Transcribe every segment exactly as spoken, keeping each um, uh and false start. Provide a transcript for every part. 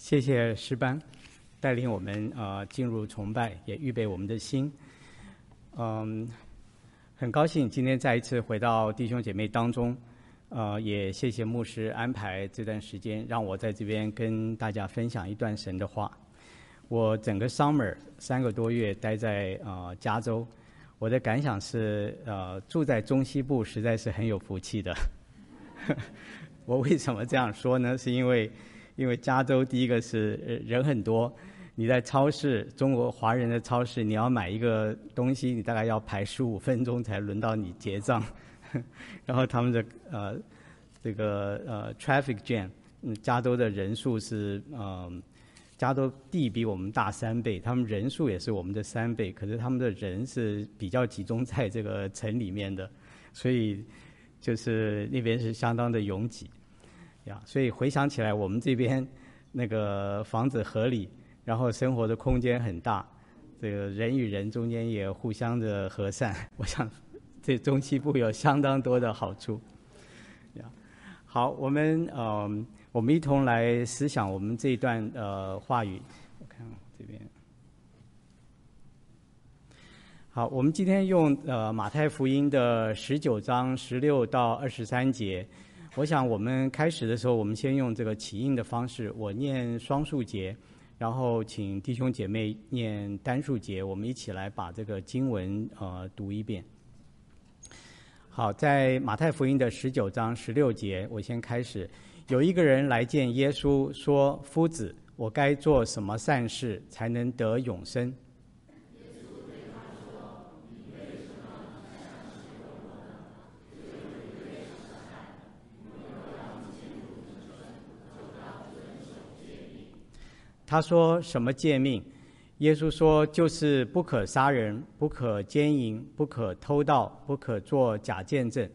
谢谢诗班带领我们呃进入崇拜，也预备我们的心。嗯，很高兴今天再一次回到弟兄姐妹当中，呃，也谢谢牧师安排这段时间，让我在这边跟大家分享一段神的话。我整个 summer 三个多月待在呃加州，我的感想是，呃，住在中西部实在是很有福气的。我为什么这样说呢？是因为因为加州第一个是人很多，你在超市，中国华人的超市，你要买一个东西，你大概要排十五分钟才轮到你结账。然后他们的呃这个呃 traffic jam， 嗯，加州的人数是呃加州地比我们大三倍，他们人数也是我们的三倍，可是他们的人是比较集中在这个城里面的，所以就是那边是相当的拥挤呀。所以回想起来，我们这边那个房子合理，然后生活的空间很大，这个人与人中间也互相的和善，我想这中西部有相当多的好处呀。好，我们呃我们一同来思想我们这一段呃话语。我看这边，好，我们今天用呃马太福音的十九章十六到二十三节。我想我们开始的时候，我们先用这个起印的方式，我念双数节，然后请弟兄姐妹念单数节，我们一起来把这个经文呃读一遍。好，在马太福音的十九章十六节，我先开始。有一个人来见耶稣，说：“夫子，我该做什么善事才能得永生？” 耶稣对他说：“你为什么这样试问我呢？只有一个良善，如果要进入永生，就当遵守诫命。” 他说：“什么诫命？”耶稣说：“就是不可杀人，不可奸淫，不可偷盗，不可作假见证。”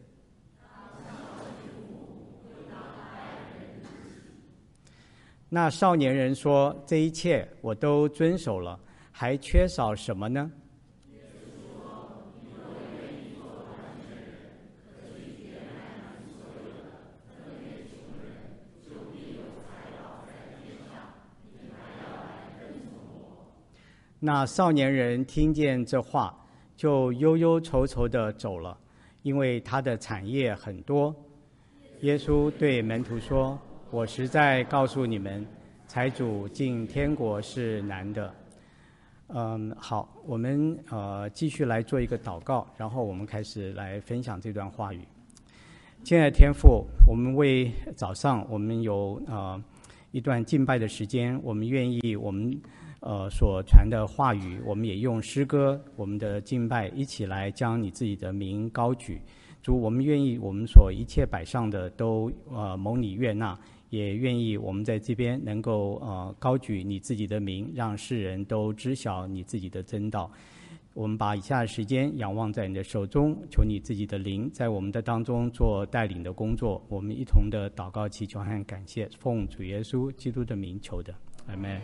那少年人说：“这一切我都遵守了，还缺少什么呢？” 耶稣说：“你若愿意做完全人，可去变卖你所有的，分给穷人，就必有财宝在天上。你还要来跟从我。” 那少年人听见这话，就忧忧愁愁地走了，因为他的产业很多。耶稣对门徒说：“我实在告诉你们，财主进天国是难的。”嗯，好，我们呃继续来做一个祷告，然后我们开始来分享这段话语。亲爱的天父，我们为早上我们有呃一段敬拜的时间，我们愿意我们呃所传的话语，我们也用诗歌，我们的敬拜一起来将你自己的名高举。主，我们愿意我们所一切摆上的都呃蒙你悦纳，也愿意我们在这边能够呃高举你自己的名，让世人都知晓你自己的真道。我们把以下的时间仰望在你的手中，求你自己的灵在我们的当中做带领的工作。我们一同的祷告祈求和感谢，奉主耶稣基督的名求的，阿们。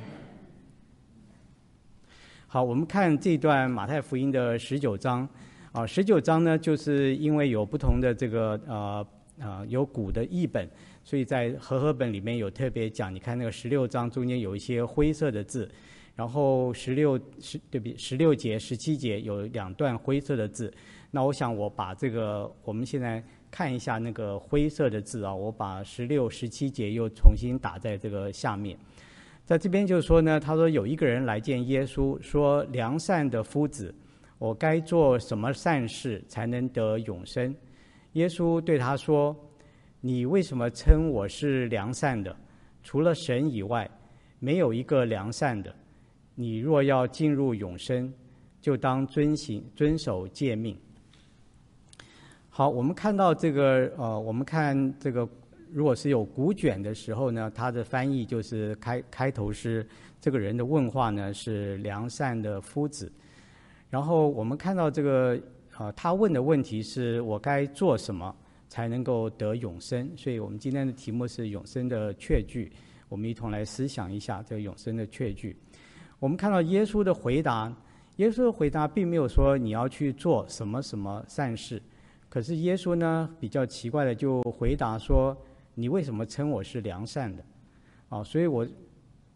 好，我们看这段马太福音的十九章。啊，十九章呢，就是因为有不同的这个呃呃有古的译本，所以在和合本里面有特别讲。你看那个十六章中间有一些灰色的字，然后十六十对不起十六节、十七节有两段灰色的字。那我想我把这个我们现在看一下那个灰色的字啊，我把十六、十七节又重新打在这个下面。在这边就是说呢，他说有一个人来见耶稣，说：“良善的夫子，我该做什么善事才能得永生？”耶稣对他说：“你为什么称我是良善的？除了神以外，没有一个良善的。你若要进入永生，就当遵行遵守诫命。”好，我们看到这个呃，我们看这个，如果是有古卷的时候呢，它的翻译就是开开头是这个人的问话呢是良善的夫子。然后我们看到这个，呃，他问的问题是我该做什么才能够得永生？所以我们今天的题目是永生的确据，我们一同来思想一下这个永生的确据。我们看到耶稣的回答，耶稣的回答并没有说你要去做什么什么善事，可是耶稣呢比较奇怪的就回答说：“你为什么称我是良善的？”啊，所以我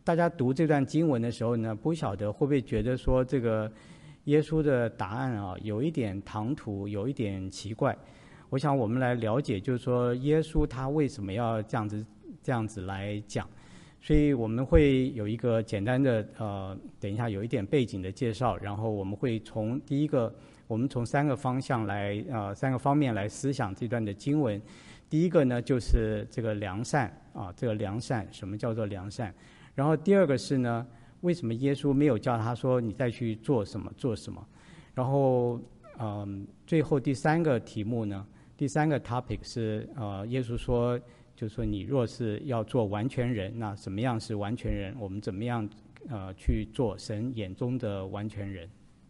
大家读这段经文的时候呢，不晓得会不会觉得说这个耶稣的答案啊有一点唐突，有一点奇怪。我想我们来了解，就是说耶稣他为什么要这样子这样子来讲。所以我们会有一个简单的呃，等一下有一点背景的介绍，然后我们会从第一个，我们从三个方向来呃三个方面来思想这段的经文。第一个呢就是这个良善啊，这个良善，什么叫做良善？然后第二个是呢，为什么耶稣没有叫他说你再去做什么做什么？然后嗯、呃，最后第三个题目呢，第三个 topic 是呃，耶稣说。就是说，你若是要做完全人，那什么样是完全人？我们怎么样呃去做神眼中的完全人？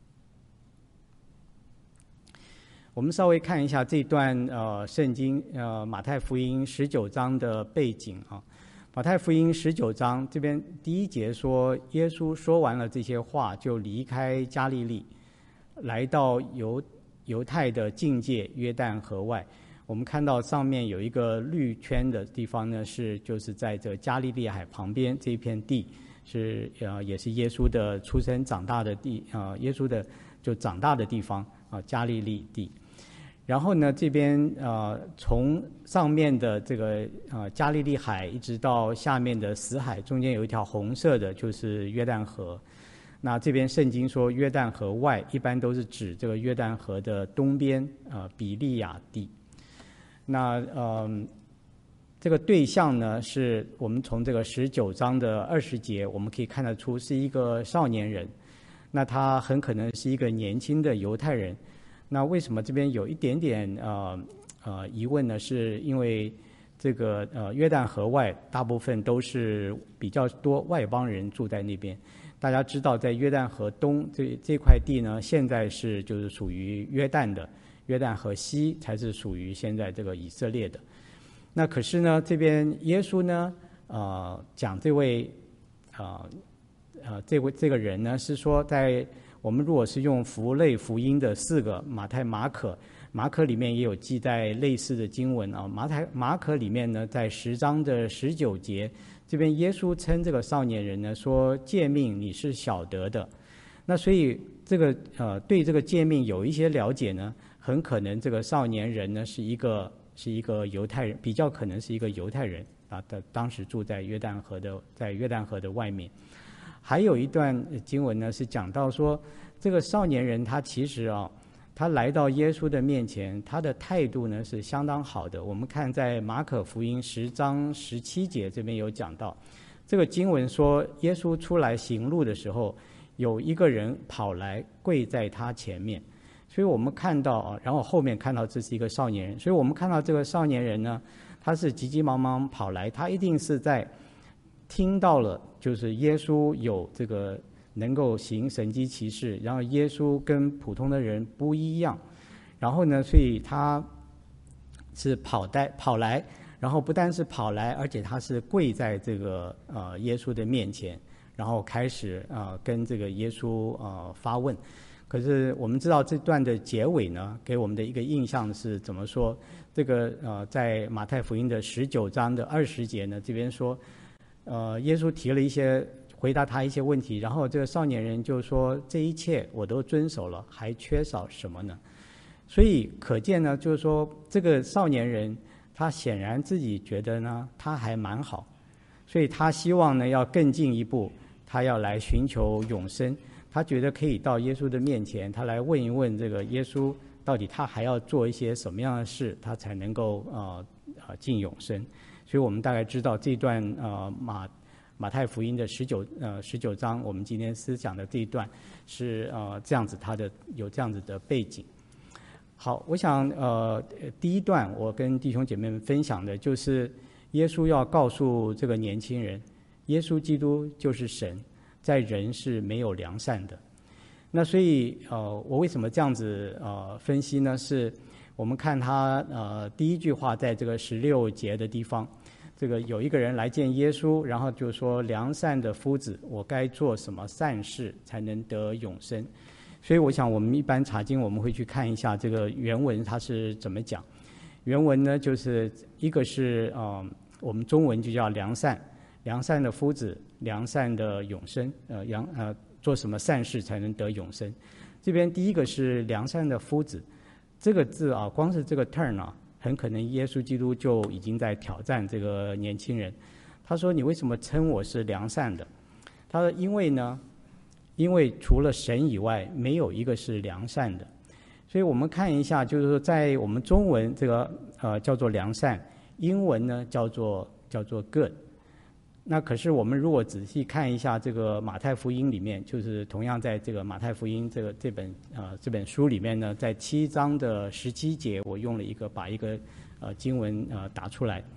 我们稍微看一下这段呃圣经呃马太福音十九章的背景啊。马太福音十九章这边第一节说，耶稣说完了这些话，就离开加利利，来到犹犹太的境界约旦河外。我们看到上面有一个绿圈的地方呢，是就是在这加利利海旁边这一片地，是呃也是耶稣的出生长大的地啊、呃，耶稣的就长大的地方啊、呃，加利利地。然后呢，这边呃从上面的这个呃加利利海一直到下面的死海，中间有一条红色的，就是约旦河。那这边圣经说约旦河外，一般都是指这个约旦河的东边呃比利亚地。那呃，这个对象呢，是我们从这个十九章的二十节，我们可以看得出是一个少年人。那他很可能是一个年轻的犹太人。那为什么这边有一点点呃呃疑问呢？是因为这个呃约旦河外大部分都是比较多外邦人住在那边。大家知道，在约旦河东这这块地呢，现在是就是属于约旦的。约旦河西才是属于现在这个以色列的。那可是呢，这边耶稣呢，呃，讲这位，呃，呃，这位这个人呢，是说在我们如果是用福类福音的四个马太、马可，马可里面也有记载类似的经文啊。马太、马可里面呢，在十章的十九节，这边耶稣称这个少年人呢说：“诫命你是晓得的。”那所以这个呃，对这个诫命有一些了解呢。很可能这个少年人呢是一个是一个犹太人，比较可能是一个犹太人啊。他当时住在约旦河的在约旦河的外面。还有一段经文呢是讲到说，这个少年人他其实啊，他来到耶稣的面前，他的态度呢是相当好的。我们看在马可福音十章十七节这边有讲到，这个经文说，耶稣出来行路的时候，有一个人跑来跪在他前面。所以我们看到啊，然后后面看到这是一个少年人，所以我们看到这个少年人呢，他是急急忙忙跑来，他一定是在听到了，就是耶稣有这个能够行神迹奇事，然后耶稣跟普通的人不一样，然后呢，所以他是跑带跑来，然后不但是跑来，而且他是跪在这个呃耶稣的面前，然后开始呃跟这个耶稣呃发问。可是我们知道这段的结尾呢，给我们的一个印象是怎么说？这个呃，在马太福音的十九章的二十节呢，这边说，呃，耶稣提了一些回答他一些问题，然后这个少年人就说：“这一切我都遵守了，还缺少什么呢？”所以可见呢，就是说这个少年人他显然自己觉得呢，他还蛮好，所以他希望呢要更进一步，他要来寻求永生。他觉得可以到耶稣的面前，他来问一问这个耶稣，到底他还要做一些什么样的事，他才能够呃呃进永生。所以我们大概知道这段呃马马太福音的十九呃十九章，我们今天思想的这一段是呃这样子，他的有这样子的背景。好，我想呃第一段我跟弟兄姐妹们分享的就是耶稣要告诉这个年轻人，耶稣基督就是神。在人是没有良善的。那所以呃，我为什么这样子呃分析呢？是我们看他呃第一句话在这个十六节的地方，这个有一个人来见耶稣，然后就说：“良善的夫子，我该做什么善事才能得永生？”所以我想我们一般查经我们会去看一下这个原文它是怎么讲。原文呢就是一个是呃我们中文就叫良善。 良善的夫子，良善的永生，呃，良呃做什么善事才能得永生？这边第一个是良善的夫子，这个字啊，光是这个 turn 啊，很可能耶稣基督就已经在挑战这个年轻人。他说：“你为什么称我是良善的？”他说：“因为呢，因为除了神以外，没有一个是良善的。”所以我们看一下，就是说，在我们中文这个呃叫做良善，英文呢叫做叫做 good。那可是我们如果仔细看一下这个马太福音里面，就是同样在这个马太福音这个这本呃这本书里面呢，在七章的十七节，我用了一个把一个呃经文呃打出来。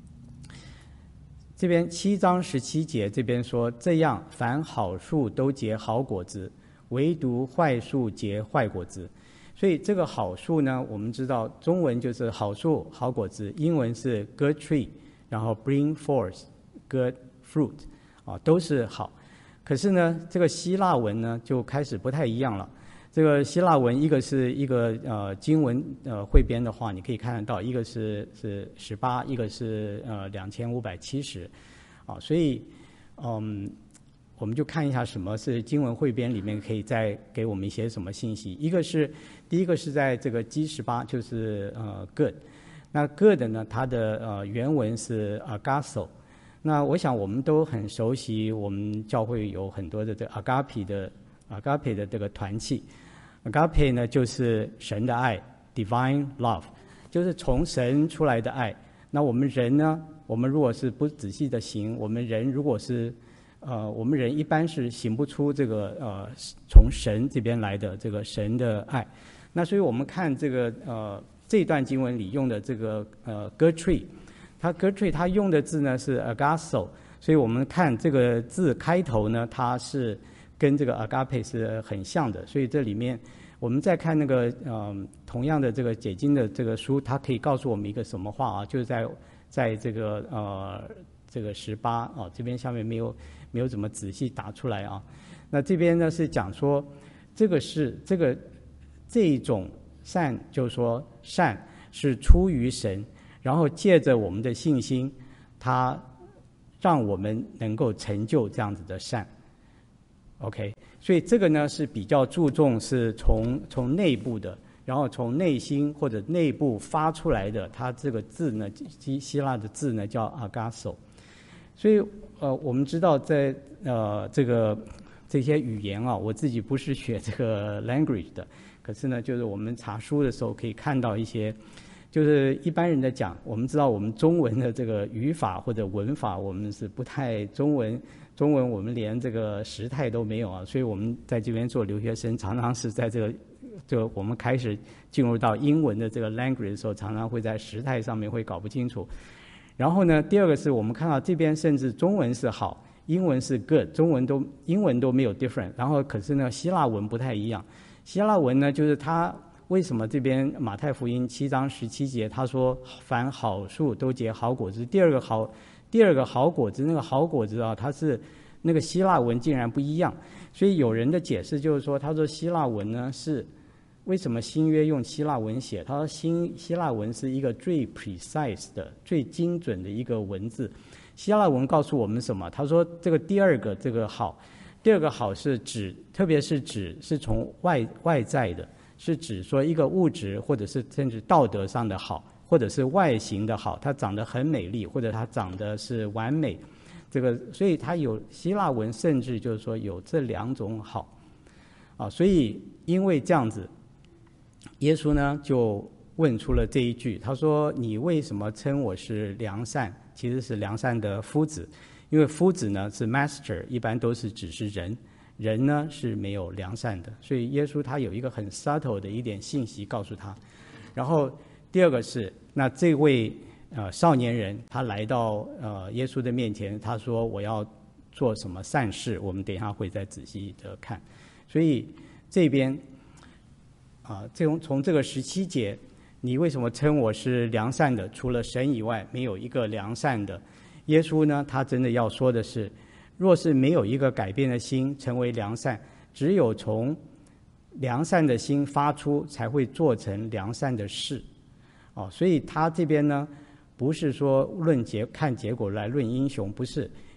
这边七章十七节这边说，这样凡好树都结好果子，唯独坏树结坏果子。所以这个好树呢，我们知道中文就是好树好果子，英文是 good tree， 然后 bring forth good fruit， 啊，都是好。可是呢，这个希腊文呢就开始不太一样了。这个希腊文一个是一个呃经文呃汇编的话，你可以看得到，一个是是十八，一个是呃两千五百七十，啊，所以嗯。我们就看一下什么是经文汇编里面可以再给我们一些什么信息。一个是第一个是在这个 G 十八，就是呃 good， 那 good 呢，它的呃原文是 agaso。那我想我们都很熟悉，我们教会有很多的这个 agape 的 agape 的这个团契。agape 呢就是神的爱 ，divine love， 就是从神出来的爱。那我们人呢，我们如果是不仔细的行，我们人如果是呃，我们人一般是行不出这个呃从神这边来的这个神的爱。那所以我们看这个呃这一段经文里用的这个呃 good tree， 它 good tree 它用的字呢是 agaso， 所以我们看这个字开头呢，它是跟这个 agape 是很像的。所以这里面我们再看那个呃同样的这个解经的这个书，它可以告诉我们一个什么话啊？就是在在这个呃这个十八啊，这边下面没有。没有怎么仔细打出来啊。那这边呢是讲说，这个是这个这一种善，就是说善是出于神，然后借着我们的信心，它让我们能够成就这样子的善。OK， 所以这个呢是比较注重是从从内部的，然后从内心或者内部发出来的。它这个字呢，希希腊的字呢叫 agaso。所以呃，我们知道在呃这个这些语言啊，我自己不是学这个 language 的，可是呢，就是我们查书的时候可以看到一些，就是一般人的讲，我们知道我们中文的这个语法或者文法，我们是不太中文，中文我们连这个时态都没有啊，所以我们在这边做留学生，常常是在这个就我们开始进入到英文的这个 language 的时候，常常会在时态上面会搞不清楚。然后呢，第二个是我们看到这边甚至中文是好，英文是 good， 中文都英文都没有 different。然后可是呢，希腊文不太一样。希腊文呢，就是它为什么这边马太福音七章十七节他说凡好树都结好果子。第二个好，第二个好果子，那个好果子啊，它是那个希腊文竟然不一样。所以有人的解释就是说，他说希腊文呢是。为什么新约用希腊文写？他说新希腊文是一个最 precise 的、最精准的一个文字。希腊文告诉我们什么？他说这个第二个这个好，第二个好是指，特别是指是从外外在的，是指说一个物质或者是甚至道德上的好，或者是外形的好，它长得很美丽，或者它长得是完美。这个所以它有希腊文，甚至就是说有这两种好啊。所以因为这样子。耶稣呢就问出了这一句，他说：“你为什么称我是良善？其实是良善的夫子，因为夫子呢是 master， 一般都是指是人，人呢是没有良善的。所以耶稣他有一个很 subtle 的一点信息告诉他。然后第二个是，那这位呃少年人他来到呃耶稣的面前，他说我要做什么善事，我们等一下会再仔细的看。所以这边。”啊，这种从这个十七节，你为什么称我是良善的？除了神以外，没有一个良善的。耶稣呢，他真的要说的是，若是没有一个改变的心成为良善，只有从良善的心发出，才会做成良善的事。哦，所以他这边呢，不是说论结看结果来论英雄，不是。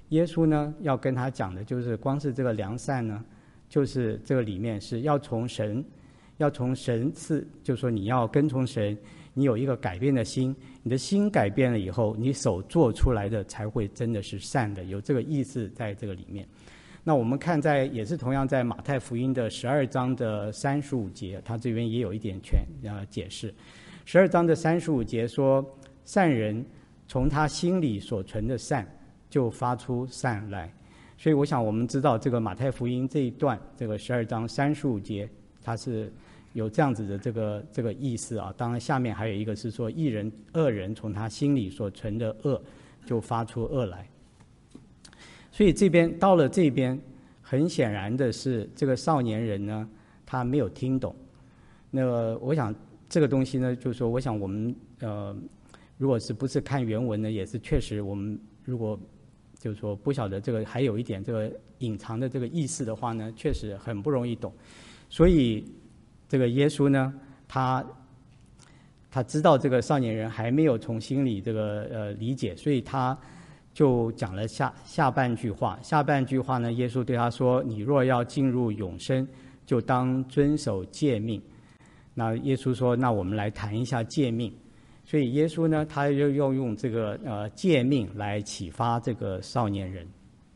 耶稣呢要跟他讲的就是光是这个良善呢，就是这个里面是要从神，要从神赐，就是说你要跟从神，你有一个改变的心，你的心改变了以后，你手做出来的才会真的是善的，有这个意思在这个里面。那我们看在也是同样在马太福音的十二章的三十五节，他这边也有一点全呃解释。十二章的三十五节说，善人从他心里所存的善就发出善来。所以我想我们知道这个马太福音这一段，这个十二章三十五节，它是有这样子的这个这个意思啊。当然下面还有一个是说，义人恶人从他心里所存的恶就发出恶来。所以这边到了这边，很显然的是，这个少年人呢，他没有听懂。那个我想这个东西呢，就是说，我想我们呃，如果是不是看原文呢，也是确实我们如果就是说不晓得这个还有一点这个隐藏的这个意思的话呢，确实很不容易懂。所以这个耶稣呢，他他知道这个少年人还没有从心里这个呃理解，所以他就讲了下下半句话。下半句话呢，耶稣对他说：“你若要进入永生，就当遵守诫命。”那耶稣说：“那我们来谈一下诫命。”所以耶稣呢，他又要用这个呃诫命来启发这个少年人。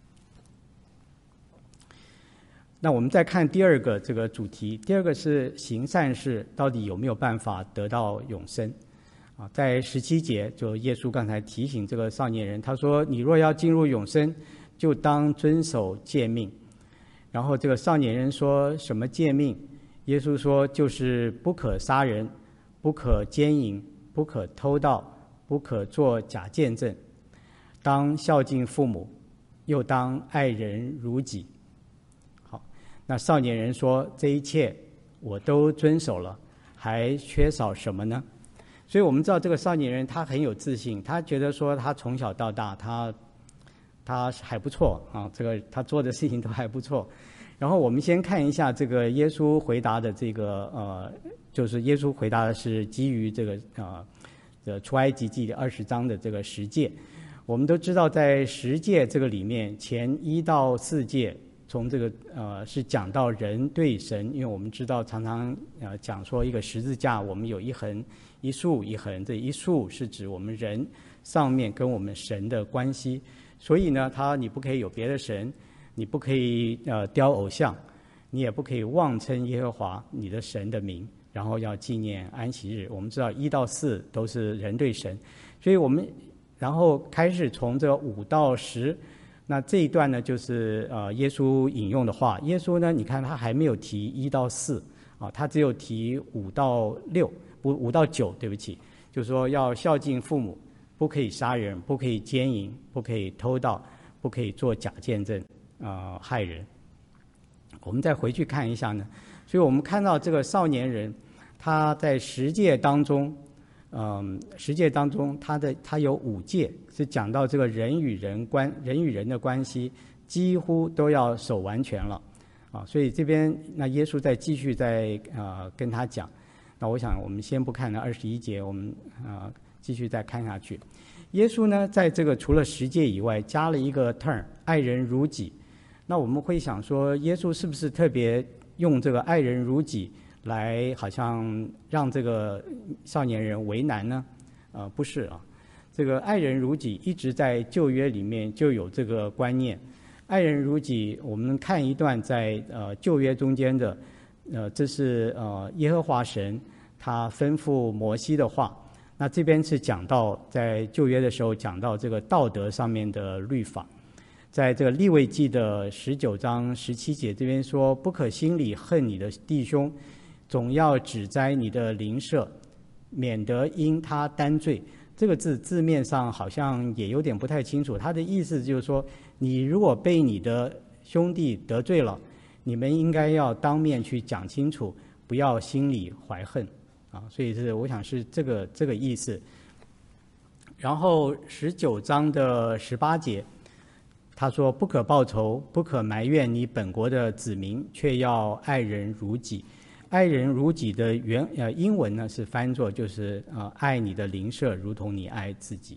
那我们再看第二个这个主题，第二个是行善事到底有没有办法得到永生？啊，在十七节，就耶稣刚才提醒这个少年人，他说：“你若要进入永生，就当遵守诫命。”然后这个少年人说什么诫命？耶稣说就是不可杀人，不可奸淫，不可偷盗，不可作假见证，当孝敬父母，又当爱人如己。好，那少年人说这一切我都遵守了，还缺少什么呢？所以我们知道这个少年人他很有自信，他觉得说他从小到大他他还不错啊，这个他做的事情都还不错。然后我们先看一下这个耶稣回答的这个呃，就是耶稣回答的是基于这个呃的出埃及记的二十章的这个十诫。我们都知道在十诫这个里面，前一到四诫从这个呃是讲到人对神，因为我们知道常常呃讲说一个十字架，我们有一横一竖一横，这一竖是指我们人上面跟我们神的关系，所以呢，他你不可以有别的神，你不可以呃雕偶像，你也不可以妄称耶和华你的神的名，然后要纪念安息日。我们知道一到四都是人对神，所以我们然后开始从这个五到十。那这一段呢，就是呃耶稣引用的话。耶稣呢，你看他还没有提一到四啊，他只有提五到六，不五到九，对不起，就是说要孝敬父母，不可以杀人，不可以奸淫，不可以偷盗，不可以做假见证，呃害人。我们再回去看一下呢，所以我们看到这个少年人，他在十诫当中。嗯，十诫当中，他的他有五诫是讲到这个人与人关人与人的关系，几乎都要守完全了，啊，所以这边那耶稣再继续再呃跟他讲，那我想我们先不看那二十一节，我们呃继续再看下去。耶稣呢，在这个除了十诫以外，加了一个 term， 爱人如己。那我们会想说，耶稣是不是特别用这个爱人如己？来好像让这个少年人为难呢？呃，不是啊，这个爱人如己一直在旧约里面就有这个观念。爱人如己，我们看一段在呃旧约中间的，呃，这是呃耶和华神他吩咐摩西的话。那这边是讲到在旧约的时候讲到这个道德上面的律法。在这个利未记的十九章十七节这边说，不可心里恨你的弟兄，总要指摘你的邻舍，免得因他担罪。这个字字面上好像也有点不太清楚，他的意思就是说，你如果被你的兄弟得罪了，你们应该要当面去讲清楚，不要心里怀恨啊。所以是我想是这个这个意思。然后十九章的十八节，他说：“不可报仇，不可埋怨你本国的子民，却要爱人如己。”爱人如己的原呃英文呢是翻作就是呃爱你的邻舍如同你爱自己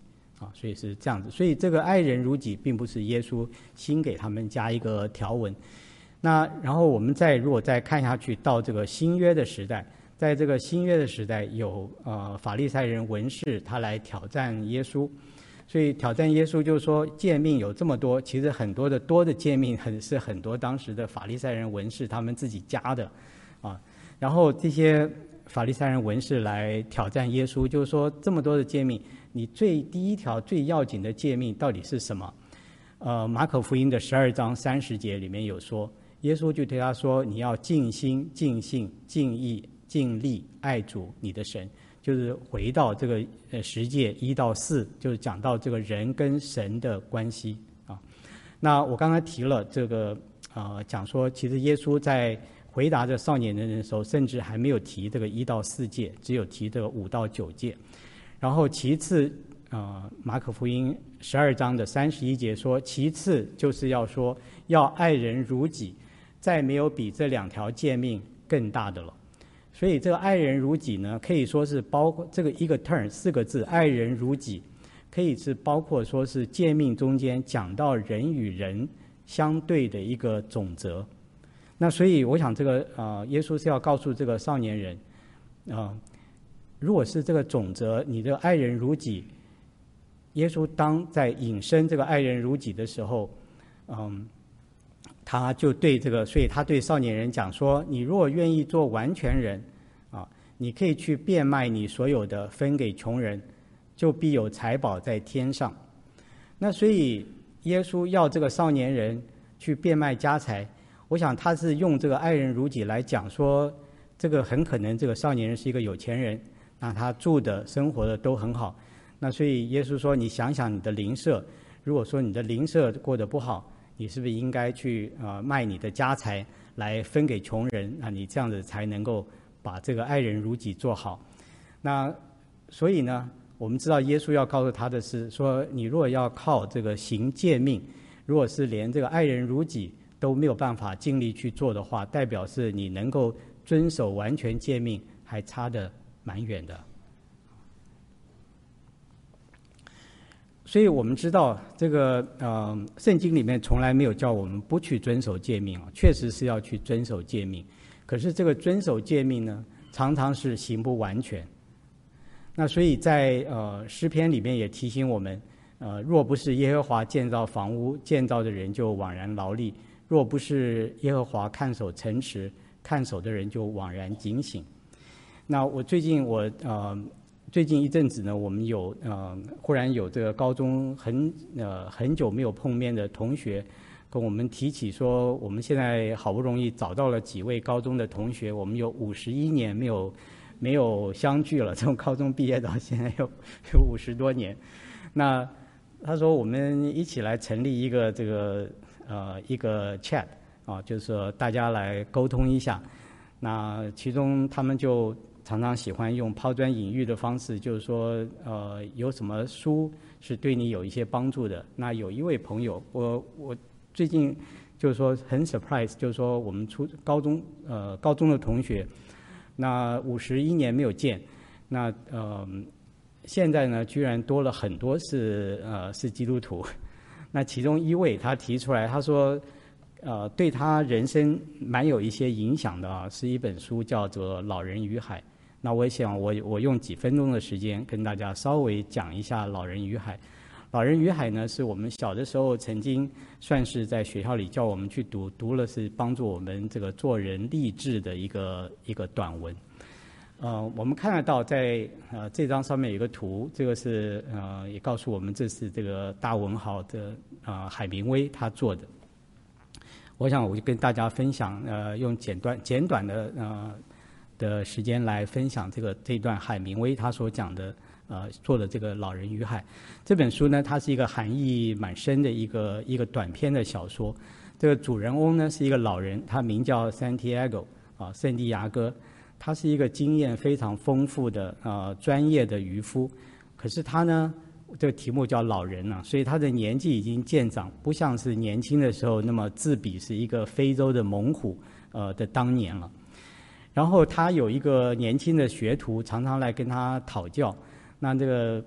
啊，所以是这样子。所以这个爱人如己，并不是耶稣新给他们加一个条文。那然后我们再如果再看下去，到这个新约的时代，在这个新约的时代，有呃法利赛人文士他来挑战耶稣，所以挑战耶稣就是说诫命有这么多，其实很多的多的诫命很是很多当时的法利赛人文士他们自己加的啊，然后这些法利赛人文士来挑战耶稣，就是说这么多的诫命，你最第一条最要紧的诫命到底是什么？呃，马可福音的十二章三十节里面有说，耶稣就对他说：“你要尽心、尽性、尽意、尽力爱主你的神。”就是回到这个呃十诫一到四，就是讲到这个人跟神的关系啊。那我刚才提了这个呃，讲说其实耶稣在回答这少年人的时候，甚至还没有提这个一到四诫，只有提这个五到九诫。然后其次，呃，马可福音十二章的三十一节说，其次就是要说要爱人如己，再没有比这两条诫命更大的了。所以这个爱人如己呢，可以说是包括这个一个 term 四个字，爱人如己，可以是包括说是诫命中间讲到人与人相对的一个总则。那所以我想这个呃，耶稣是要告诉这个少年人，啊、呃，如果是这个总则，你的爱人如己，耶稣当在引申这个爱人如己的时候，嗯，他就对这个，所以他对少年人讲说：你如果愿意做完全人，啊，你可以去变卖你所有的，分给穷人，就必有财宝在天上。那所以耶稣要这个少年人去变卖家财。我想他是用这个爱人如己来讲说，这个很可能这个少年人是一个有钱人，那他住的生活的都很好，那所以耶稣说，你想想你的邻舍，如果说你的邻舍过得不好，你是不是应该去呃卖你的家财来分给穷人？那你这样子才能够把这个爱人如己做好。那所以呢，我们知道耶稣要告诉他的是说，你如果要靠这个行诫命，如果是连这个爱人如己都没有办法尽力去做的话，代表是你能够遵守完全诫命还差得蛮远的。所以我们知道这个呃，圣经里面从来没有叫我们不去遵守诫命啊，确实是要去遵守诫命。可是这个遵守诫命呢，常常是行不完全。那所以在呃诗篇里面也提醒我们，呃，若不是耶和华建造房屋，建造的人就枉然劳力；若不是耶和华看守城池，看守的人就枉然警醒。那我最近我呃。最近一阵子呢，我们有呃，忽然有这个高中很呃很久没有碰面的同学，跟我们提起说，我们现在好不容易找到了几位高中的同学，我们有五十一年没有没有相聚了，从高中毕业到现在有有五十多年。那他说我们一起来成立一个这个呃一个 chat 啊，就是说大家来沟通一下。那其中他们就常常喜欢用抛砖引玉的方式，就是说，呃，有什么书是对你有一些帮助的？那有一位朋友，我我最近就是说很 surprise， 就是说我们初高中呃高中的同学，那五十一年没有见，那呃现在呢居然多了很多是呃是基督徒。那其中一位他提出来，他说，呃，对他人生蛮有一些影响的啊，是一本书叫做《老人与海》。那我想我我用几分钟的时间跟大家稍微讲一下《老人与海》。《老人与海》呢，是我们小的时候曾经算是在学校里叫我们去读，读了是帮助我们这个做人励志的一个一个短文。呃，我们看得到在呃这张上面有一个图，这个是呃也告诉我们这是这个大文豪的呃海明威他做的。我想我就跟大家分享，呃，用简短简短的呃的时间来分享这个这一段海明威他所讲的呃做的这个《老人与海》这本书呢，它是一个含义蛮深的一个一个短篇的小说。这个主人翁呢是一个老人，他名叫 Santiago 啊，圣地亚哥。他是一个经验非常丰富的呃专业的渔夫，可是他呢，这个题目叫老人啊，所以他的年纪已经渐长，不像是年轻的时候那么自比是一个非洲的猛虎呃的当年了。然后他有一个年轻的学徒，常常来跟他讨教。那这个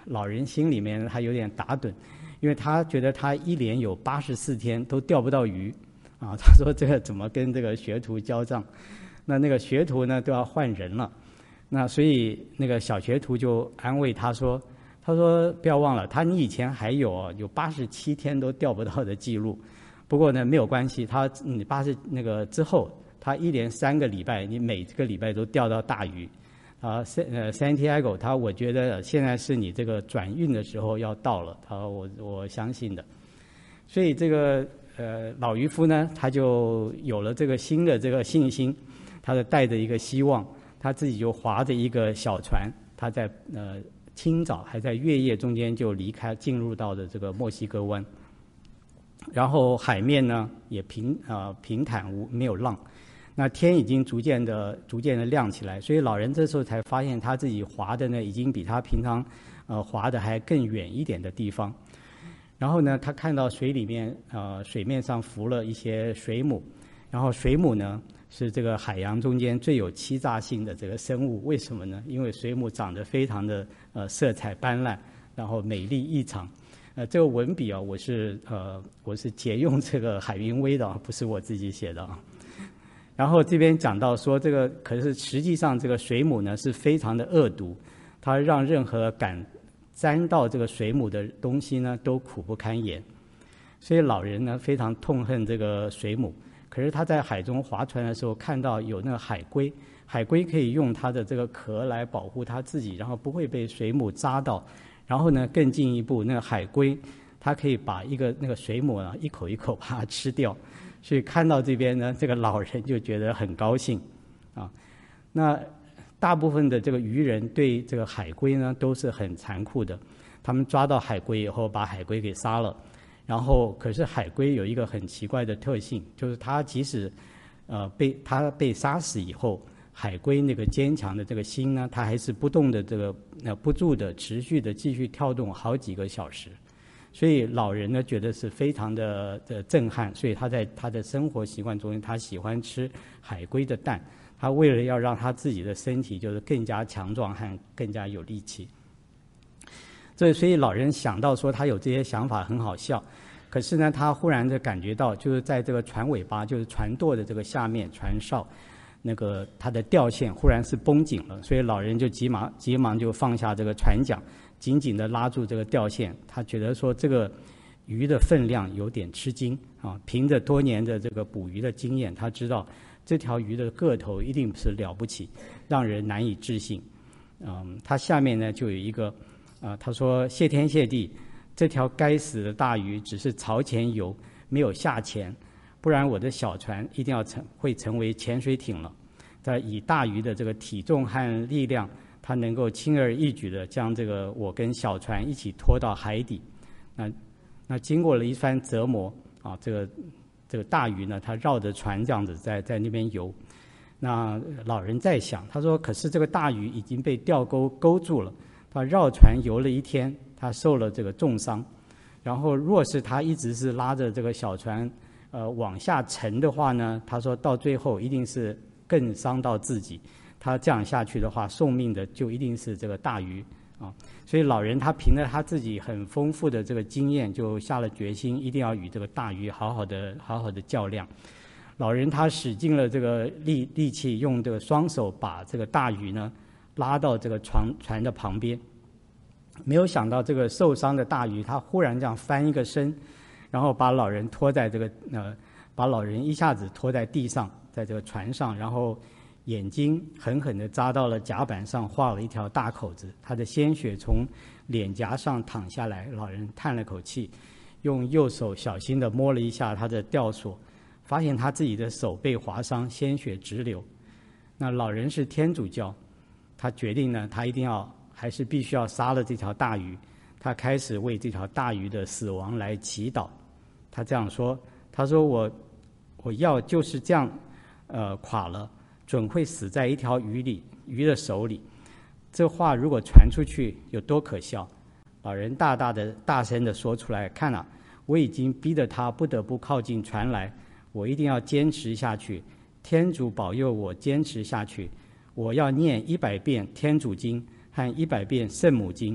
老人心里面他有点打盹，因为他觉得他一连有八十四天都钓不到鱼啊。他说这个怎么跟这个学徒交账？那那个学徒呢都要换人了，那所以那个小学徒就安慰他说：“他说不要忘了，他你以前还有有八十七天都钓不到的记录。不过呢没有关系，他你八十那个之后，他一连三个礼拜，你每个礼拜都钓到大鱼。啊，呃 Santiago， 他我觉得现在是你这个转运的时候要到了，他我我相信的。所以这个呃老渔夫呢，他就有了这个新的这个信心。”他的带着一个希望，他自己就划着一个小船，他在呃清早还在月夜中间就离开，进入到了这个墨西哥湾。然后海面呢也平啊、呃、平坦无没有浪，那天已经逐渐的逐渐的亮起来，所以老人这时候才发现他自己划的呢已经比他平常呃划的还更远一点的地方。然后呢，他看到水里面呃水面上浮了一些水母，然后水母呢。是这个海洋中间最有欺诈性的这个生物，为什么呢？因为水母长得非常的呃色彩斑斓，然后美丽异常。呃，这个文笔啊，我是呃我是借用这个海明威的，不是我自己写的啊。然后这边讲到说，这个可是实际上这个水母呢是非常的恶毒，它让任何敢沾到这个水母的东西呢都苦不堪言。所以老人呢非常痛恨这个水母。可是他在海中划船的时候，看到有那个海龟，海龟可以用它的这个壳来保护它自己，然后不会被水母扎到。然后呢，更进一步，那个海龟它可以把一个那个水母啊一口一口把它吃掉。所以看到这边呢，这个老人就觉得很高兴啊。那大部分的这个渔人对这个海龟呢都是很残酷的，他们抓到海龟以后，把海龟给杀了。然后，可是海龟有一个很奇怪的特性，就是它即使，呃，被它被杀死以后，海龟那个坚强的这个心呢，它还是不动的这个呃不住的持续的继续跳动好几个小时，所以老人呢觉得是非常的的震撼，所以他在他的生活习惯中，他喜欢吃海龟的蛋，他为了要让他自己的身体就是更加强壮和更加有力气。这所以老人想到说他有这些想法很好笑，可是呢，他忽然就感觉到，就是在这个船尾巴，就是船舵的这个下面，船哨那个它的吊线忽然是绷紧了，所以老人就急忙急忙就放下这个船桨，紧紧地拉住这个吊线。他觉得说这个鱼的分量有点吃惊啊，凭着多年的这个捕鱼的经验，他知道这条鱼的个头一定是了不起，让人难以置信。嗯，它下面呢就有一个。啊、呃，他说谢天谢地，这条该死的大鱼只是朝前游，没有下潜，不然我的小船一定要成会成为潜水艇了。在以大鱼的这个体重和力量，它能够轻而易举的将这个我跟小船一起拖到海底。那那经过了一番折磨啊，这个这个大鱼呢，它绕着船这样子在在那边游。那老人在想，他说，可是这个大鱼已经被钓钩勾住了。他绕船游了一天，他受了这个重伤。然后，若是他一直是拉着这个小船，呃，往下沉的话呢，他说到最后一定是更伤到自己。他这样下去的话，送命的就一定是这个大鱼啊。所以老人他凭着他自己很丰富的这个经验，就下了决心，一定要与这个大鱼好好的好好的较量。老人他使尽了这个力力气，用这个双手把这个大鱼呢拉到这个船船的旁边。没有想到这个受伤的大鱼，他忽然这样翻一个身，然后把老人拖在这个呃，把老人一下子拖在地上，在这个船上，然后眼睛狠狠地扎到了甲板上，划了一条大口子。他的鲜血从脸颊上淌下来，老人叹了口气，用右手小心地摸了一下他的吊索，发现他自己的手被划伤，鲜血直流。那老人是天主教，他决定呢，他一定要还是必须要杀了这条大鱼。他开始为这条大鱼的死亡来祈祷。他这样说：“他说我我要就是这样，呃，垮了，准会死在一条鱼里鱼的手里。”这话如果传出去，有多可笑！老人大大的大声的说出来：“看啊，我已经逼得他不得不靠近船来，我一定要坚持下去。天主保佑我坚持下去。我要念一百遍天主经和一百遍圣母经，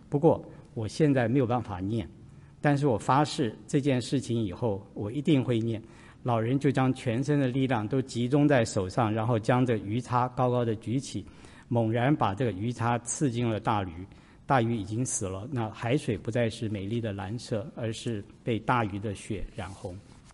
不过我现在没有办法念，但是我发誓这件事情以后我一定会念。老人就将全身的力量都集中在手上，然后将这鱼叉高高的举起，猛然把这个鱼叉刺进了大鱼。大鱼已经死了，那海水不再是美丽的蓝色，而是被大鱼的血染红。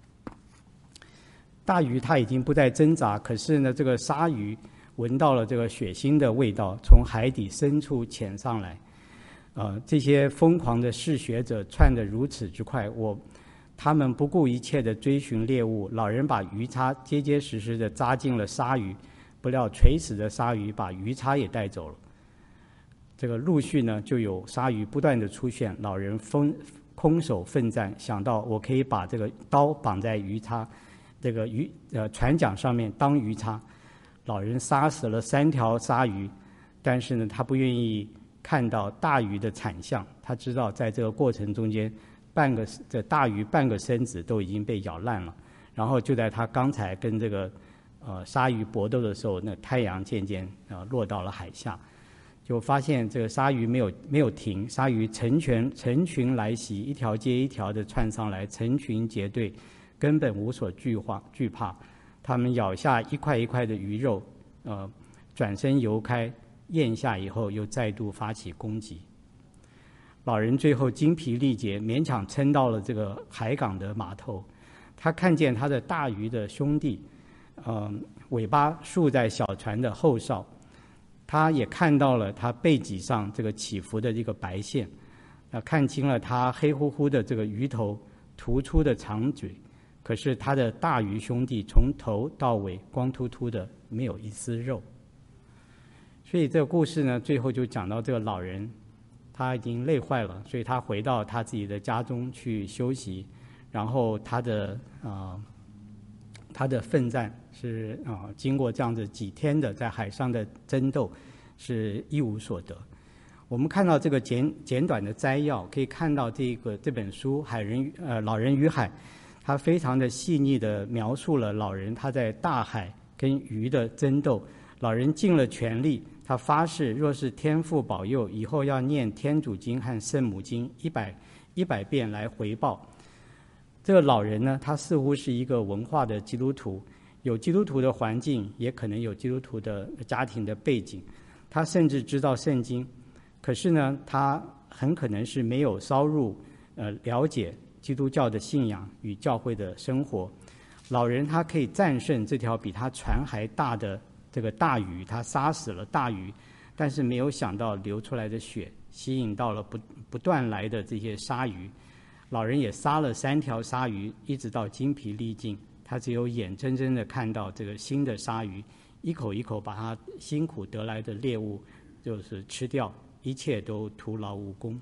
大鱼它已经不再挣扎，可是呢，这个鲨鱼闻到了这个血腥的味道，从海底深处潜上来。呃，这些疯狂的嗜血者窜得如此之快，我他们不顾一切地追寻猎物。老人把鱼叉结结实实地扎进了鲨鱼，不料垂死的鲨鱼把鱼叉也带走了。这个陆续呢，就有鲨鱼不断的出现，老人空空手奋战，想到我可以把这个刀绑在鱼叉这个鱼呃船桨上面当鱼叉。老人杀死了三条鲨鱼，但是呢，他不愿意看到大鱼的惨相。他知道在这个过程中间，半个这大鱼半个身子都已经被咬烂了。然后就在他刚才跟这个呃鲨鱼搏斗的时候，那太阳渐渐呃落到了海下。就发现这个鲨鱼没有没有停，鲨鱼成群成群来袭，一条接一条的窜上来，成群结队，根本无所惧怕惧怕。他们咬下一块一块的鱼肉，呃，转身游开，咽下以后又再度发起攻击。老人最后精疲力竭，勉强撑到了这个海港的码头。他看见他的大鱼的兄弟，呃，尾巴竖在小船的后哨。他也看到了他背脊上这个起伏的这个白线，啊，看清了他黑乎乎的这个鱼头突出的长嘴。可是他的大鱼兄弟从头到尾光秃秃的，没有一丝肉。所以这个故事呢，最后就讲到这个老人，他已经累坏了，所以他回到他自己的家中去休息。然后他的啊、呃，他的奋战是啊、呃，经过这样子几天的在海上的争斗，是一无所得。我们看到这个简简短的摘要，可以看到这个这本书《海人呃老人与海》，它非常的细腻的描述了老人他在大海跟鱼的争斗。老人尽了全力，他发誓，若是天父保佑，以后要念天主经和圣母经一百一百遍来回报。这个老人呢，他似乎是一个文化的基督徒，有基督徒的环境，也可能有基督徒的家庭的背景。他甚至知道圣经，可是呢，他很可能是没有烧入呃了解基督教的信仰与教会的生活。老人他可以战胜这条比他船还大的这个大鱼，他杀死了大鱼，但是没有想到流出来的血吸引到了不不断来的这些鲨鱼。老人也杀了三条鲨鱼，一直到精疲力尽，他只有眼睁睁的看到这个新的鲨鱼一口一口把他辛苦得来的猎物就是吃掉，一切都徒劳无功。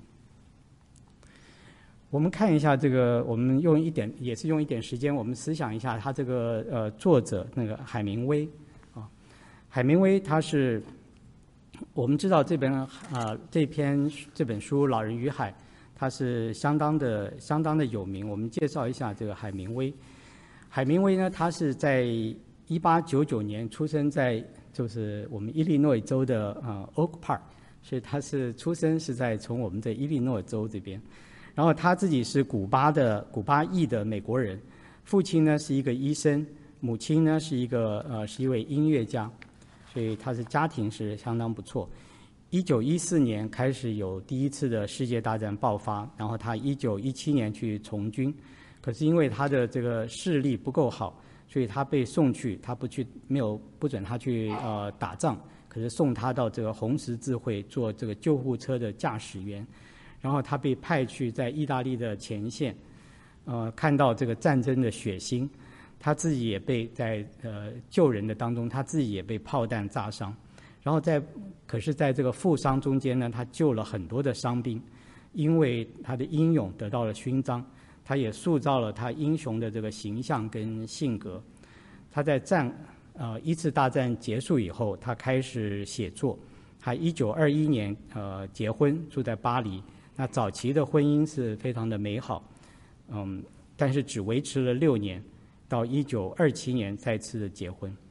我们看一下这个，我们用一点也是用一点时间，我们思想一下他这个呃作者那个海明威啊，海明威他是我们知道这本啊、呃、这篇这本书《老人与海》。他是相当的相当的有名。我们介绍一下这个海明威。海明威呢，他是在一八九九年出生在就是我们伊利诺伊州的呃 Oak Park， 所以他是出生是在从我们的伊利诺伊州这边。然后他自己是古巴的古巴裔的美国人，父亲呢是一个医生，母亲呢是一个呃是一位音乐家，所以他的家庭是相当不错。一九一四年开始有第一次的世界大战爆发，然后他一九一七年去从军，可是因为他的这个视力不够好，所以他被送去，他不去，没有不准他去呃打仗，可是送他到这个红十字会做这个救护车的驾驶员，然后他被派去在意大利的前线，呃，看到这个战争的血腥，他自己也被在呃救人的当中，他自己也被炮弹炸伤。然后在，可是在这个负伤中间呢，他救了很多的伤兵，因为他的英勇得到了勋章，他也塑造了他英雄的这个形象跟性格。他在战呃一次大战结束以后，他开始写作。他一九二一年呃结婚，住在巴黎。那早期的婚姻是非常的美好，嗯，但是只维持了六年，到一九二七年再次的结婚。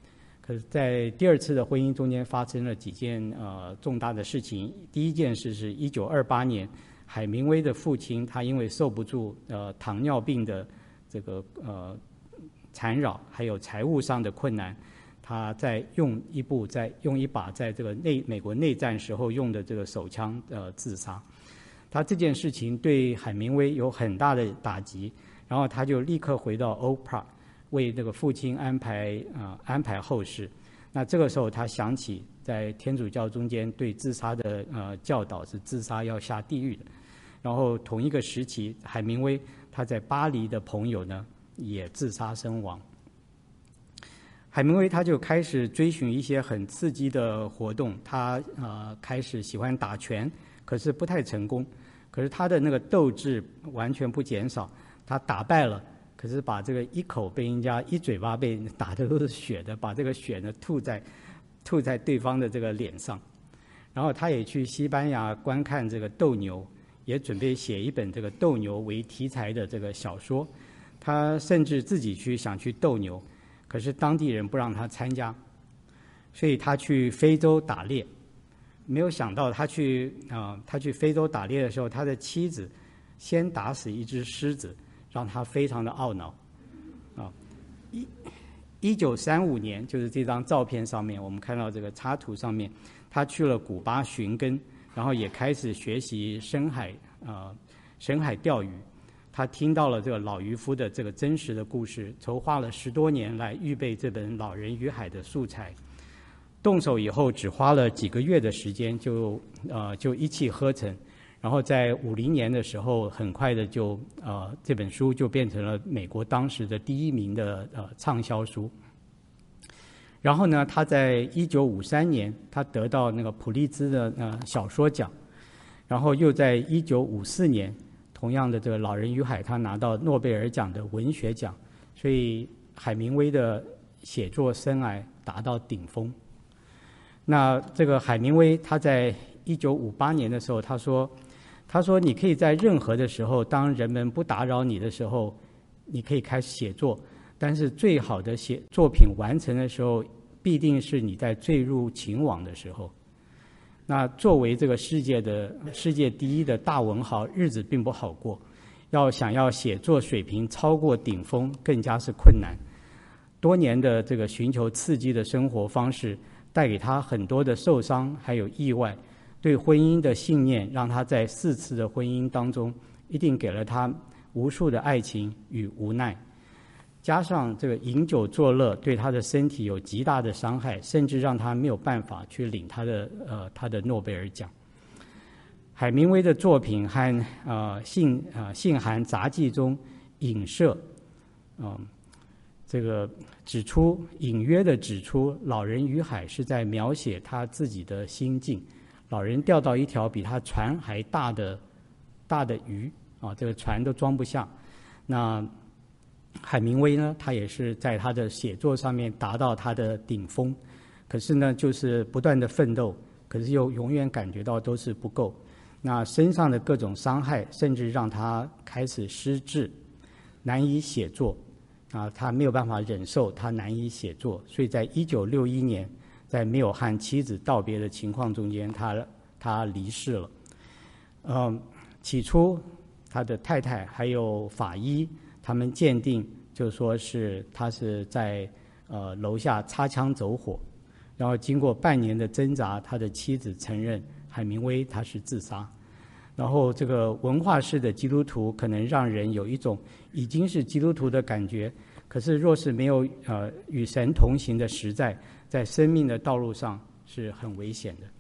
可是，在第二次的婚姻中间发生了几件呃重大的事情。第一件事是一九二八年，海明威的父亲他因为受不住呃糖尿病的这个呃缠绕，还有财务上的困难，他在用一部在用一把在这个内美国内战时候用的这个手枪呃自杀。他这件事情对海明威有很大的打击，然后他就立刻回到欧帕，为这个父亲安排呃安排后事。那这个时候他想起在天主教中间对自杀的呃教导是自杀要下地狱的。然后同一个时期，海明威他在巴黎的朋友呢也自杀身亡。海明威他就开始追寻一些很刺激的活动，他呃开始喜欢打拳，可是不太成功。可是他的那个斗志完全不减少，他打败了，可是把这个一口被人家一嘴巴被打的都是血的，把这个血呢吐在吐在对方的这个脸上。然后他也去西班牙观看这个斗牛，也准备写一本这个斗牛为题材的这个小说。他甚至自己去想去斗牛，可是当地人不让他参加，所以他去非洲打猎。没有想到他去啊、呃，他去非洲打猎的时候，他的妻子先打死一只狮子，让他非常的懊恼。啊，一一九三五年，就是这张照片上面，我们看到这个插图上面，他去了古巴寻根，然后也开始学习深海啊、呃、深海钓鱼。他听到了这个老渔夫的这个真实的故事，筹划了十多年来预备这本《老人与海》的素材。动手以后只花了几个月的时间就呃就一气呵成，然后在五零年的时候，很快的就呃这本书就变成了美国当时的第一名的呃畅销书。然后呢，他在一九五三年他得到那个普利兹的呃小说奖，然后又在一九五四年同样的这个《老人与海》他拿到诺贝尔奖的文学奖，所以海明威的写作生涯达到顶峰。那这个海明威他在一九五八年的时候，他说他说你可以在任何的时候，当人们不打扰你的时候，你可以开始写作，但是最好的写作品完成的时候，必定是你在坠入情网的时候。那作为这个世界的世界第一的大文豪，日子并不好过，要想要写作水平超过顶峰，更加是困难。多年的这个寻求刺激的生活方式带给他很多的受伤，还有意外。对婚姻的信念，让他在四次的婚姻当中，一定给了他无数的爱情与无奈。加上这个饮酒作乐，对他的身体有极大的伤害，甚至让他没有办法去领他的呃他的诺贝尔奖。海明威的作品和呃信呃信函杂记中影射，嗯、呃。这个指出隐约的指出，老人与海是在描写他自己的心境。老人钓到一条比他船还大的大的鱼啊，这个船都装不下。那海明威呢，他也是在他的写作上面达到他的顶峰，可是呢，就是不断的奋斗，可是又永远感觉到都是不够。那身上的各种伤害，甚至让他开始失智，难以写作。啊，他没有办法忍受，他难以写作，所以在一九六一年，在没有和妻子道别的情况中间，他他离世了。嗯，起初他的太太还有法医，他们鉴定就说是他是在呃楼下擦枪走火，然后经过半年的挣扎，他的妻子承认海明威他是自杀。然后这个文化式的基督徒可能让人有一种已经是基督徒的感觉，可是若是没有呃与神同行的实在，在生命的道路上是很危险的。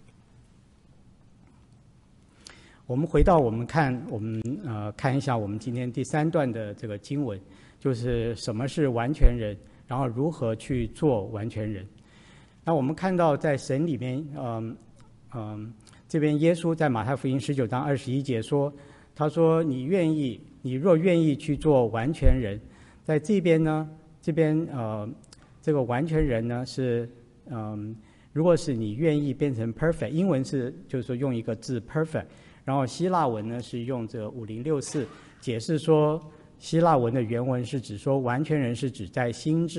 我们回到我们看我们呃看一下我们今天第三段的这个经文，就是什么是完全人，然后如何去做完全人。那我们看到在神里面，嗯、呃、嗯。呃这边耶稣在马太福音十九章二十一节说，他说你愿意，你若愿意去做完全人，在这边呢，这边呃，这个完全人呢是，嗯、呃，如果是你愿意变成 perfect， 英文是就是说用一个字 perfect， 然后希腊文呢是用这个五零六四解释说，希腊文的原文是指说完全人是指在心智、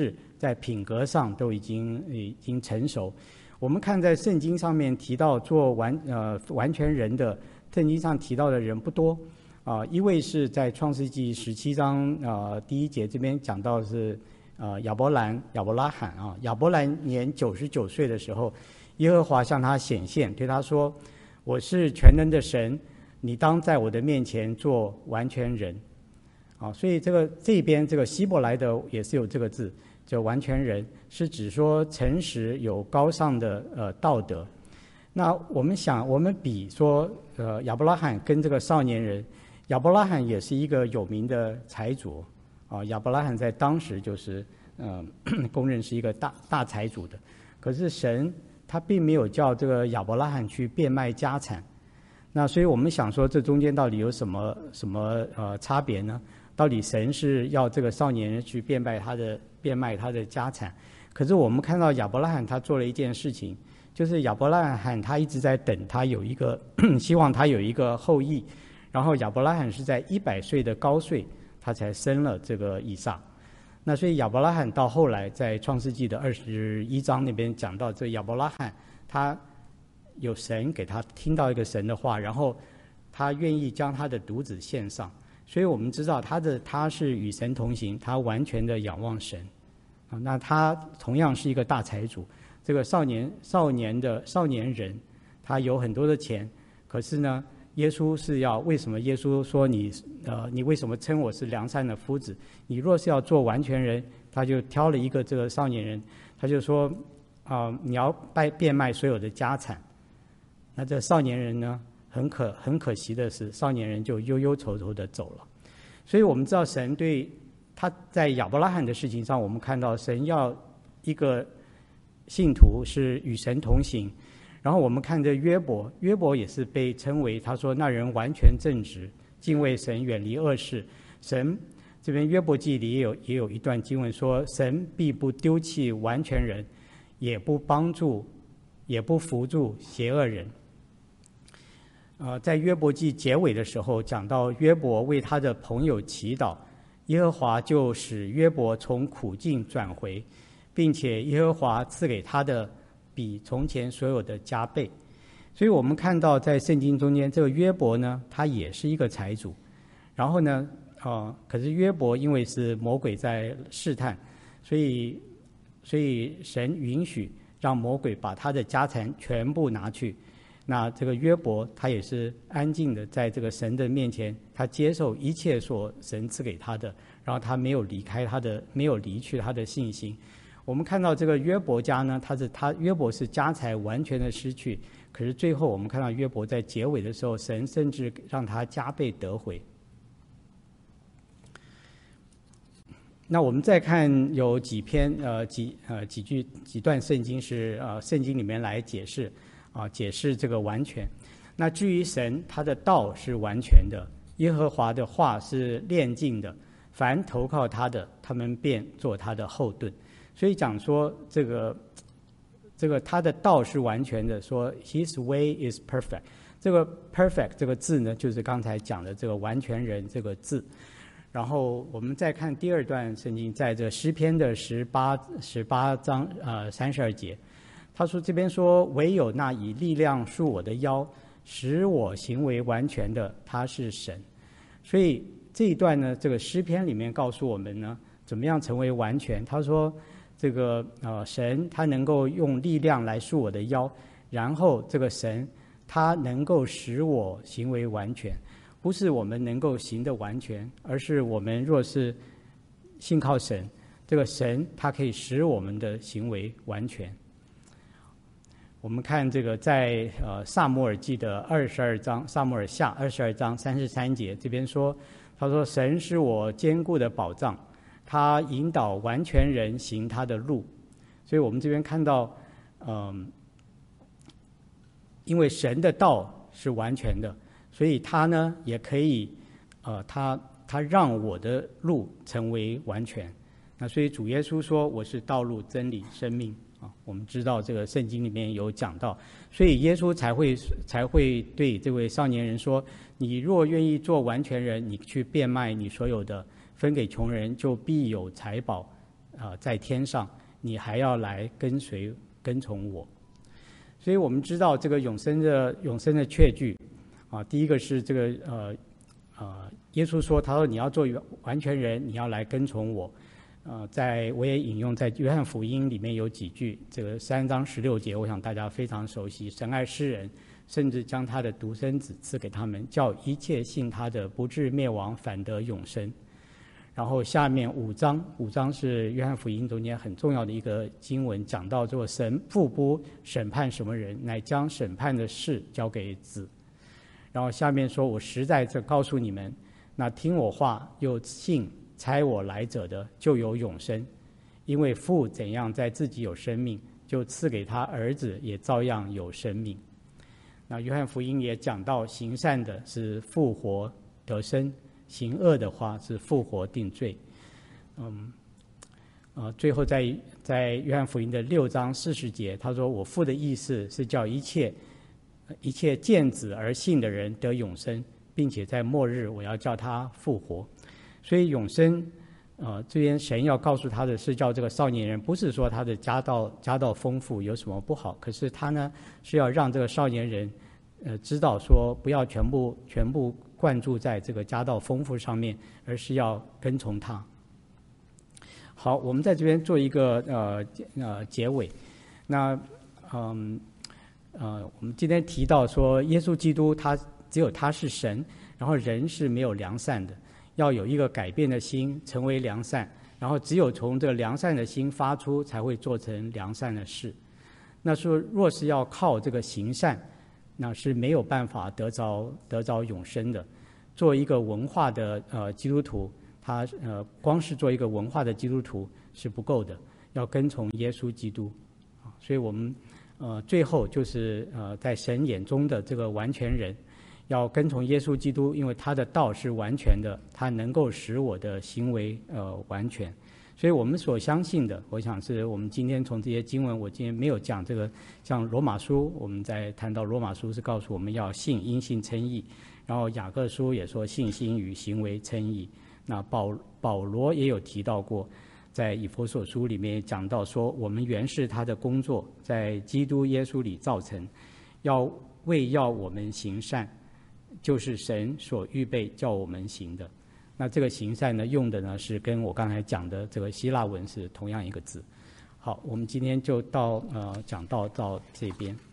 在品格上都已经已经成熟。我们看在圣经上面提到做完呃完全人的，圣经上提到的人不多啊、呃。一位是在创世纪十七章呃第一节这边讲到是呃亚伯兰亚伯拉罕啊，亚伯兰年九十九岁的时候，耶和华向他显现，对他说：“我是全能的神，你当在我的面前做完全人。”啊，所以这个这边这个希伯来的也是有这个字。就完全人是指说诚实有高尚的呃道德。那我们想，我们比说呃亚伯拉罕跟这个少年人，亚伯拉罕也是一个有名的财主啊，亚伯拉罕在当时就是呃公认是一个大大财主的。可是神他并没有叫这个亚伯拉罕去变卖家产。那所以我们想说，这中间到底有什么什么呃差别呢？到底神是要这个少年人去变卖他的变卖他的家产？可是我们看到亚伯拉罕他做了一件事情，就是亚伯拉罕他一直在等他有一个希望他有一个后裔，然后亚伯拉罕是在一百岁的高岁他才生了这个以撒。那所以亚伯拉罕到后来在创世纪的二十一章那边讲到，这亚伯拉罕他有神给他听到一个神的话，然后他愿意将他的独子献上。所以我们知道他的他是与神同行，他完全的仰望神啊。那他同样是一个大财主，这个少年少年的少年人，他有很多的钱，可是呢，耶稣是要为什么？耶稣说你呃，你为什么称我是良善的夫子？你若是要做完全人，他就挑了一个这个少年人，他就说啊、呃，你要变变卖所有的家产。那这少年人呢？很可很可惜的是，少年人就忧忧愁愁的走了。所以我们知道神对他在亚伯拉罕的事情上，我们看到神要一个信徒是与神同行。然后我们看这约伯，约伯也是被称为他说那人完全正直，敬畏神，远离恶事。神这边约伯记里也有也有一段经文说，神必不丢弃完全人，也不帮助，也不扶助邪恶人。呃，在约伯记结尾的时候，讲到约伯为他的朋友祈祷，耶和华就使约伯从苦境转回，并且耶和华赐给他的比从前所有的加倍。所以我们看到在圣经中间，这个约伯呢，他也是一个财主。然后呢，呃，可是约伯因为是魔鬼在试探，所以所以神允许让魔鬼把他的家产全部拿去。那这个约伯他也是安静的在这个神的面前，他接受一切所神赐给他的，然后他没有离开他的，没有离去他的信心。我们看到这个约伯家呢，他是他约伯是家财完全的失去，可是最后我们看到约伯在结尾的时候，神甚至让他加倍得回。那我们再看有几篇呃几呃几句几段圣经是呃圣经里面来解释。啊，解释这个完全。那至于神，他的道是完全的，耶和华的话是炼净的，凡投靠他的，他们便做他的后盾。所以讲说这个这个他的道是完全的，说 His way is perfect。这个 perfect 这个字呢，就是刚才讲的这个完全人这个字。然后我们再看第二段圣经，在这诗篇的十八十八章呃三十二节。他说这边说，唯有那以力量束我的腰，使我行为完全的，他是神。所以这一段呢，这个诗篇里面告诉我们呢，怎么样成为完全。他说这个呃神他能够用力量来束我的腰，然后这个神他能够使我行为完全，不是我们能够行得完全，而是我们若是信靠神，这个神他可以使我们的行为完全。我们看这个在呃撒母耳记的二十二章，撒母耳下二十二章三十三节，这边说，他说神是我坚固的保障，他引导完全人行他的路。所以我们这边看到，嗯、呃，因为神的道是完全的，所以他呢也可以，呃，他他让我的路成为完全。那所以主耶稣说，我是道路、真理、生命。啊，我们知道这个圣经里面有讲到，所以耶稣才会才会对这位少年人说：“你若愿意做完全人，你去变卖你所有的，分给穷人，就必有财宝，啊、 呃在天上，你还要来跟随跟从我。所以我们知道这个永生的永生的确据啊，第一个是这个呃呃，耶稣说，他说你要做完全人，你要来跟从我。呃，在我也引用在约翰福音里面有几句，这个三章十六节，我想大家非常熟悉。神爱世人，甚至将他的独生子赐给他们，叫一切信他的不至灭亡，反得永生。然后下面五章，五章是约翰福音中间很重要的一个经文，讲到这个神父不审判什么人，乃将审判的事交给子。然后下面说，我实在这告诉你们，那听我话又信差我来者的，就有永生，因为父怎样在自己有生命，就赐给他儿子也照样有生命。那约翰福音也讲到，行善的是复活得生，行恶的话是复活定罪。嗯，呃，最后在在约翰福音的六章四十节，他说：“我父的意思是叫一切一切见子而信的人得永生，并且在末日我要叫他复活。”所以永生，呃，这边神要告诉他的是叫这个少年人，不是说他的家道家道丰富有什么不好，可是他呢是要让这个少年人，呃，知道说不要全部全部灌注在这个家道丰富上面，而是要跟从他。好，我们在这边做一个呃呃结尾。那嗯呃，我们今天提到说，耶稣基督他只有他是神，然后人是没有良善的。要有一个改变的心，成为良善，然后只有从这个良善的心发出，才会做成良善的事。那说若是要靠这个行善，那是没有办法得着得着永生的。做一个文化的呃基督徒，他呃光是做一个文化的基督徒是不够的，要跟从耶稣基督。所以我们呃最后就是呃在神眼中的这个完全人。要跟从耶稣基督，因为他的道是完全的，他能够使我的行为呃完全。所以我们所相信的，我想是我们今天从这些经文，我今天没有讲这个，像罗马书，我们在谈到罗马书是告诉我们要信，因信称义，然后雅各书也说信心与行为称义。那保保罗也有提到过，在以弗所书里面讲到说，我们原是他的工作，在基督耶稣里造成，要为要我们行善。就是神所预备叫我们行的。那这个行善呢，用的呢是跟我刚才讲的这个希腊文是同样一个字。好，我们今天就到呃讲到到这边。